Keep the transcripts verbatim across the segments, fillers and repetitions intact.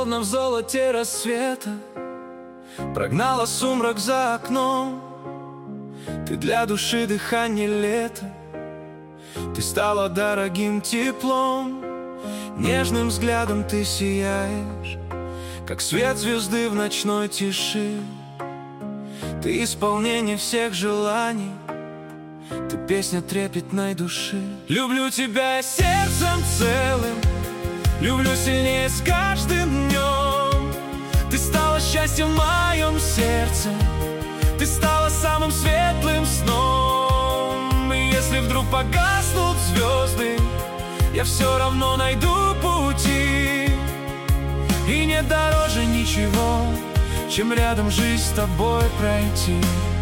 словно в золоте рассвета, прогнала сумрак за окном. Ты для души дыхание лета, ты стала дорогим теплом. Нежным взглядом ты сияешь, как свет звезды в ночной тиши. Ты исполнение всех желаний, ты песня трепетной души. Люблю тебя сердцем целым, люблю сильнее с каждым днем. Ты стала счастьем в моем сердце, ты стала самым светлым сном. И если вдруг погаснут звезды, я все равно найду пути. И нет дороже ничего, чем рядом жизнь с тобой пройти.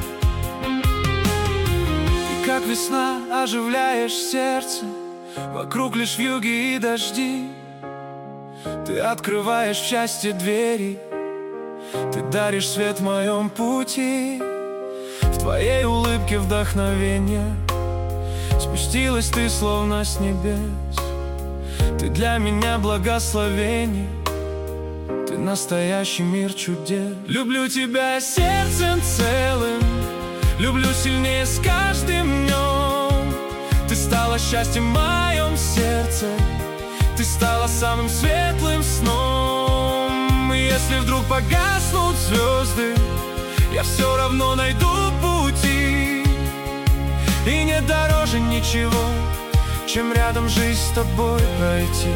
И как весна оживляешь сердце, вокруг лишь вьюги и дожди. Ты открываешь счастье двери, ты даришь свет в моем пути. В твоей улыбке вдохновение, спустилась ты словно с небес. Ты для меня благословение, ты настоящий мир чудес. Люблю тебя сердцем целым, люблю сильнее с каждым днем. Ты стала счастьем в моем сердце, ты стала самым светлым сном. И если вдруг погаснут звезды, я все равно найду пути. И нет дороже ничего, чем рядом жизнь с тобой пройти.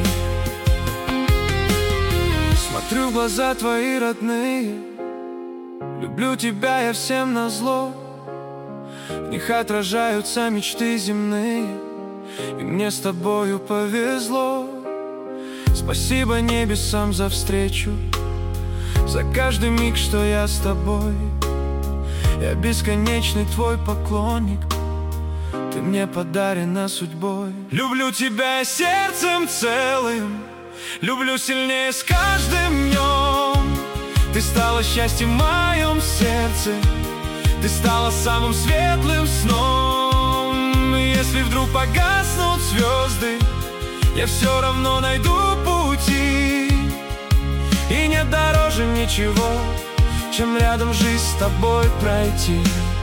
Смотрю в глаза твои родные, люблю тебя я всем назло. В них отражаются мечты земные, и мне с тобою повезло. Спасибо небесам за встречу, за каждый миг, что я с тобой. Я бесконечный твой поклонник, ты мне подарена судьбой. Люблю тебя сердцем целым, люблю сильнее с каждым днем. Ты стала счастьем в моем сердце, ты стала самым светлым сном. И если вдруг погаснут звезды, я все равно найду пути. И нет дороже ничего, чем рядом жизнь с тобой пройти.